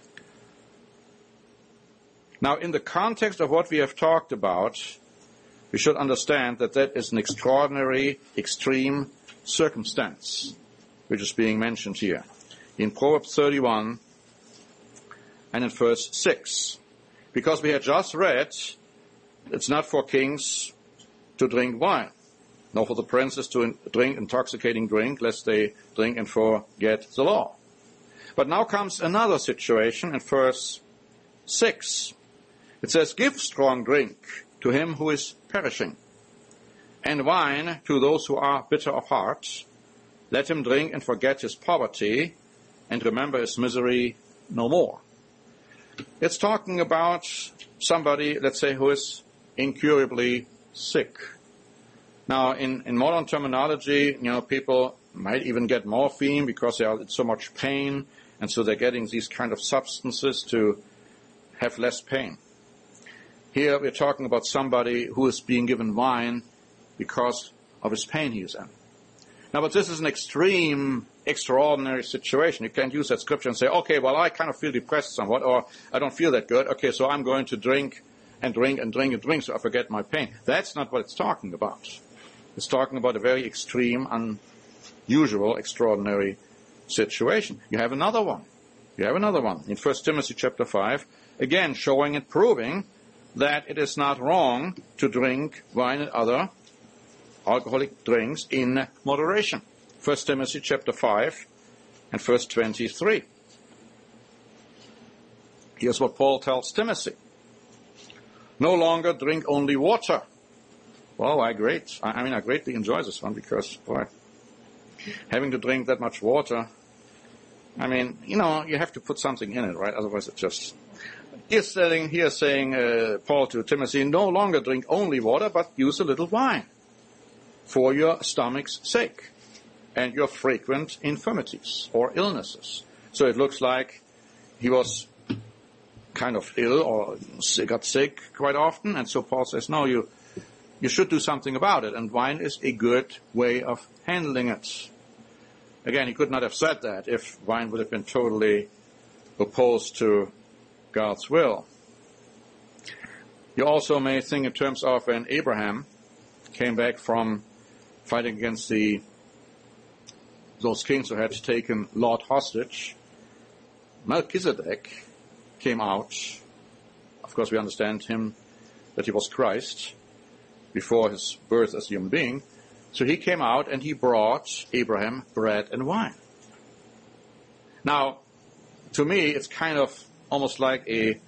Now, in the context of what we have talked about, we should understand that that is an extraordinary, extreme circumstance which is being mentioned here. In Proverbs 31 and in verse 6. Because we had just read, it's not for kings to drink wine, nor for the princes to drink intoxicating drink, lest they drink and forget the law. But now comes another situation in verse 6. It says, give strong drink to him who is perishing, and wine to those who are bitter of heart. Let him drink and forget his poverty, and remember his misery no more. It's talking about somebody, let's say, who is incurably sick. Now, in modern terminology, people might even get morphine because they are in so much pain, and so they're getting these kind of substances to have less pain. Here we're talking about somebody who is being given wine because of his pain he is in. Now, but this is an extreme, extraordinary situation. You can't use that scripture and say, okay, well, I kind of feel depressed somewhat, or I don't feel that good. Okay, so I'm going to drink and drink and drink and drink so I forget my pain. That's not what it's talking about. It's talking about a very extreme, unusual, extraordinary situation. You have another one. In 1 Timothy chapter 5, again showing and proving that it is not wrong to drink wine and other alcoholic drinks in moderation. 1 Timothy chapter 5 and verse 23. Here's what Paul tells Timothy. No longer drink only water. Well, I greatly enjoy this one because, boy, having to drink that much water, you have to put something in it, right? Otherwise it just... He's saying, Paul to Timothy, no longer drink only water, but use a little wine for your stomach's sake and your frequent infirmities or illnesses. So it looks like he was kind of ill or got sick quite often, and so Paul says, no, you should do something about it, and wine is a good way of handling it. Again, he could not have said that if wine would have been totally opposed to God's will. You also may think in terms of when Abraham came back from fighting against those kings who had taken Lot hostage. Melchizedek came out. Of course, we understand him that he was Christ before his birth as a human being. So he came out and he brought Abraham bread and wine. Now, to me, it's kind of almost like a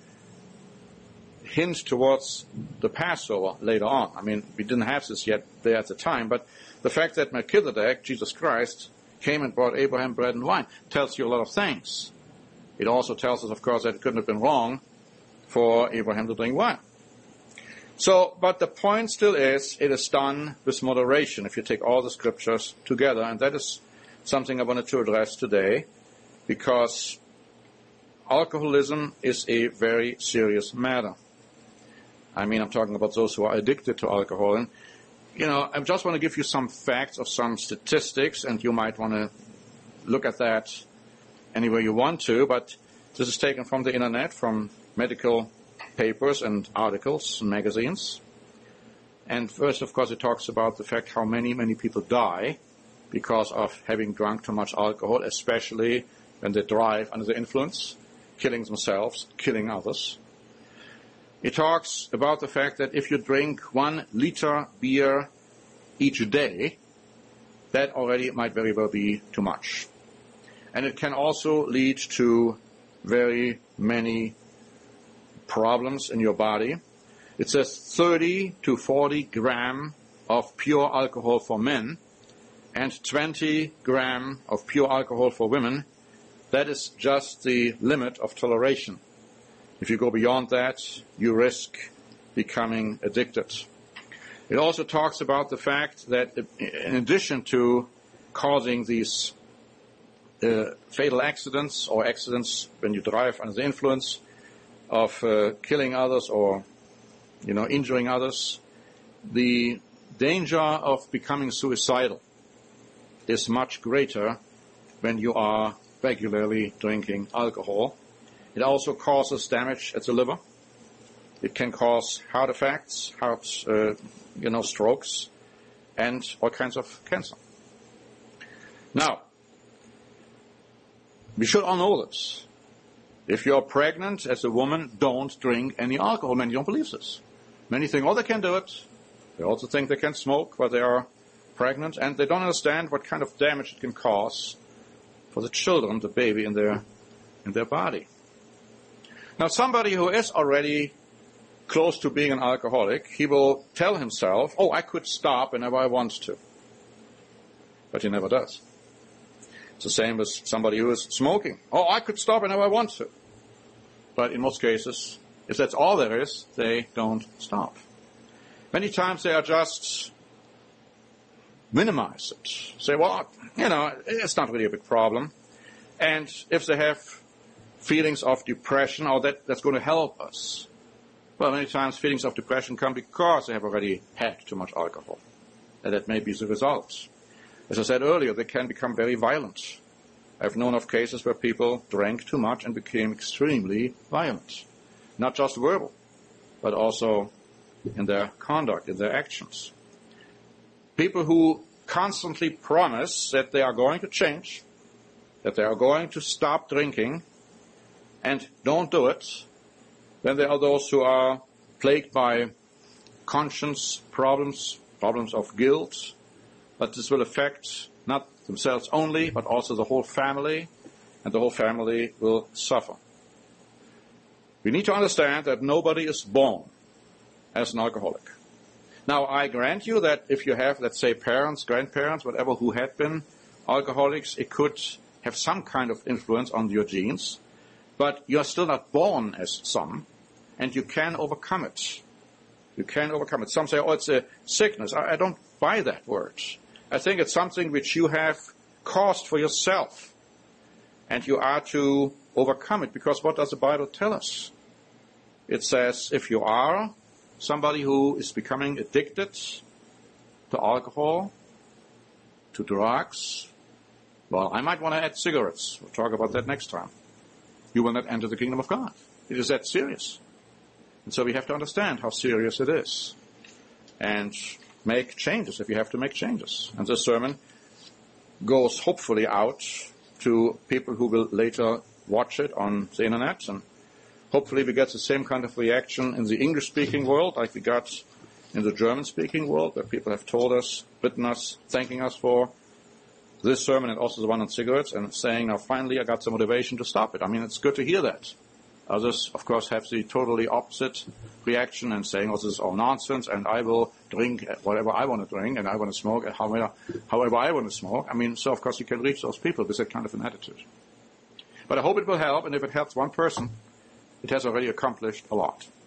hint towards the Passover later on. We didn't have this yet there at the time, but the fact that Melchizedek, Jesus Christ, came and brought Abraham bread and wine tells you a lot of things. It also tells us, of course, that it couldn't have been wrong for Abraham to drink wine. So, but the point still is, it is done with moderation if you take all the scriptures together, and that is something I wanted to address today, because alcoholism is a very serious matter. I'm talking about those who are addicted to alcohol. And, I just want to give you some facts of some statistics, and you might want to look at that anywhere you want to, but this is taken from the internet, from medical papers and articles and magazines. And first, of course, it talks about the fact how many people die because of having drunk too much alcohol, especially when they drive under the influence, killing themselves, killing others. It talks about the fact that if you drink 1 liter beer each day, that already might very well be too much. And it can also lead to very many problems in your body. It says 30 to 40 gram of pure alcohol for men and 20 gram of pure alcohol for women. That is just the limit of toleration. If you go beyond that, you risk becoming addicted. It also talks about the fact that in addition to causing these fatal accidents or accidents when you drive under the influence of killing others or, injuring others, the danger of becoming suicidal is much greater when you are regularly drinking alcohol. It also causes damage at the liver. It can cause heart attacks, strokes, and all kinds of cancer. Now, we should all know this. If you're pregnant as a woman, don't drink any alcohol. Many don't believe this. Many think, they can do it. They also think they can smoke while they are pregnant, and they don't understand what kind of damage it can cause for the children, the baby in their body. Now, somebody who is already close to being an alcoholic, he will tell himself, I could stop whenever I want to. But he never does. It's the same as somebody who is smoking. I could stop whenever I want to. But in most cases, if that's all there is, they don't stop. Many times they are just minimize it. Say, it's not really a big problem. And if they have feelings of depression, that's going to help us. Well, many times feelings of depression come because they have already had too much alcohol. And that may be the result. As I said earlier, they can become very violent. I've known of cases where people drank too much and became extremely violent. Not just verbal, but also in their conduct, in their actions. People who constantly promise that they are going to change, that they are going to stop drinking, and don't do it, then there are those who are plagued by conscience problems, problems of guilt, but this will affect not themselves only, but also the whole family, and the whole family will suffer. We need to understand that nobody is born as an alcoholic. Now, I grant you that if you have, let's say, parents, grandparents, whatever, who had been alcoholics, it could have some kind of influence on your genes, but you are still not born as some, and you can overcome it. You can overcome it. Some say, oh, it's a sickness. I don't buy that word. I think it's something which you have caused for yourself, and you are to overcome it, because what does the Bible tell us? It says if you are somebody who is becoming addicted to alcohol, to drugs, well, I might want to add cigarettes. We'll talk about that next time. You will not enter the kingdom of God. It is that serious. And so we have to understand how serious it is and make changes if you have to make changes. And this sermon goes hopefully out to people who will later watch it on the internet, and hopefully we get the same kind of reaction in the English-speaking world like we got in the German-speaking world, where people have told us, written us, thanking us for this sermon and also the one on cigarettes, and saying, now finally I got some motivation to stop it. I mean, it's good to hear that. Others, of course, have the totally opposite reaction and saying, oh, this is all nonsense, and I will drink whatever I want to drink, and I want to smoke however I want to smoke. I mean, so of course you can reach those people with that kind of an attitude. But I hope it will help, and if it helps one person, it has already accomplished a lot.